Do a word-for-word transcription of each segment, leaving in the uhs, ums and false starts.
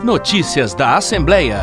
Notícias da Assembleia.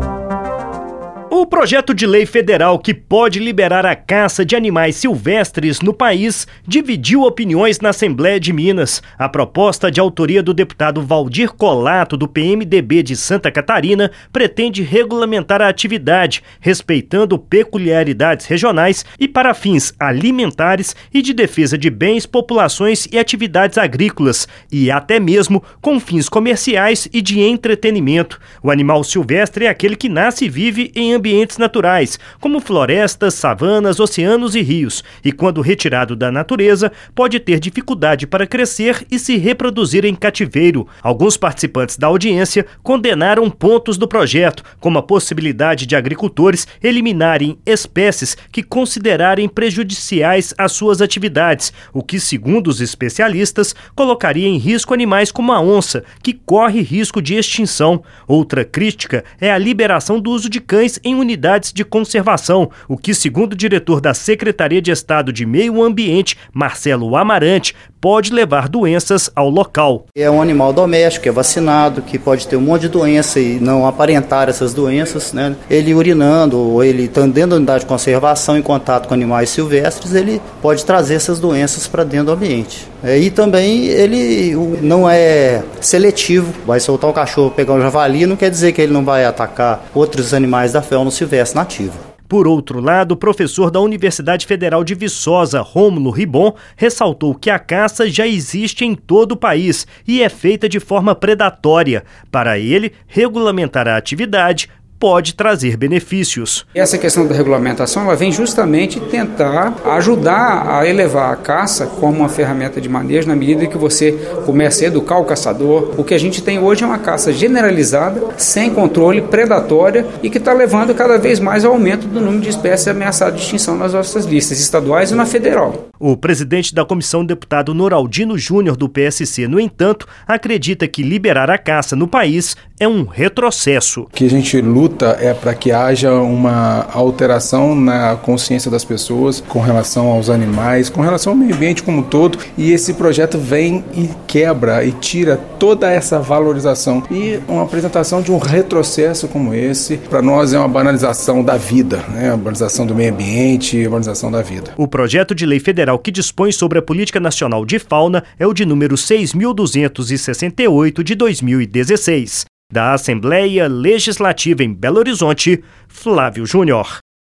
O projeto de lei federal que pode liberar a caça de animais silvestres no país dividiu opiniões na Assembleia de Minas. A proposta, de autoria do deputado Valdir Colato, do P M D B de Santa Catarina, pretende regulamentar a atividade, respeitando peculiaridades regionais e para fins alimentares e de defesa de bens, populações e atividades agrícolas, e até mesmo com fins comerciais e de entretenimento. O animal silvestre é aquele que nasce e vive em ambientes ambientes naturais, como florestas, savanas, oceanos e rios, e quando retirado da natureza, pode ter dificuldade para crescer e se reproduzir em cativeiro. Alguns participantes da audiência condenaram pontos do projeto, como a possibilidade de agricultores eliminarem espécies que considerarem prejudiciais às suas atividades, o que, segundo os especialistas, colocaria em risco animais como a onça, que corre risco de extinção. Outra crítica é a liberação do uso de cães em unidades de conservação, o que, segundo o diretor da Secretaria de Estado de Meio Ambiente, Marcelo Amarante, pode levar doenças ao local. É um animal doméstico, é vacinado, que pode ter um monte de doença e não aparentar essas doenças, né? Ele urinando ou ele estando dentro da unidade de conservação em contato com animais silvestres, ele pode trazer essas doenças para dentro do ambiente. É, e também ele não é seletivo, vai soltar o cachorro, pegar um javali, não quer dizer que ele não vai atacar outros animais da fauna silvestre nativa. Por outro lado, o professor da Universidade Federal de Viçosa, Rômulo Ribon, ressaltou que a caça já existe em todo o país e é feita de forma predatória. Para ele, regulamentar a atividade pode trazer benefícios. Essa questão da regulamentação, ela vem justamente tentar ajudar a elevar a caça como uma ferramenta de manejo na medida que você começa a educar o caçador. O que a gente tem hoje é uma caça generalizada, sem controle, predatória e que está levando cada vez mais ao aumento do número de espécies ameaçadas de extinção nas nossas listas estaduais e na federal. O presidente da comissão, deputado Noraldino Júnior, do P S C, no entanto, acredita que liberar a caça no país é um retrocesso. O que a gente luta é para que haja uma alteração na consciência das pessoas com relação aos animais, com relação ao meio ambiente como um todo, e esse projeto vem e quebra e tira toda essa valorização. E uma apresentação de um retrocesso como esse, para nós é uma banalização da vida, né? A banalização do meio ambiente, a banalização da vida. O projeto de lei federal que dispõe sobre a Política Nacional de Fauna é o de número seis mil duzentos e sessenta e oito de dois mil e dezesseis. Da Assembleia Legislativa em Belo Horizonte, Flávio Júnior.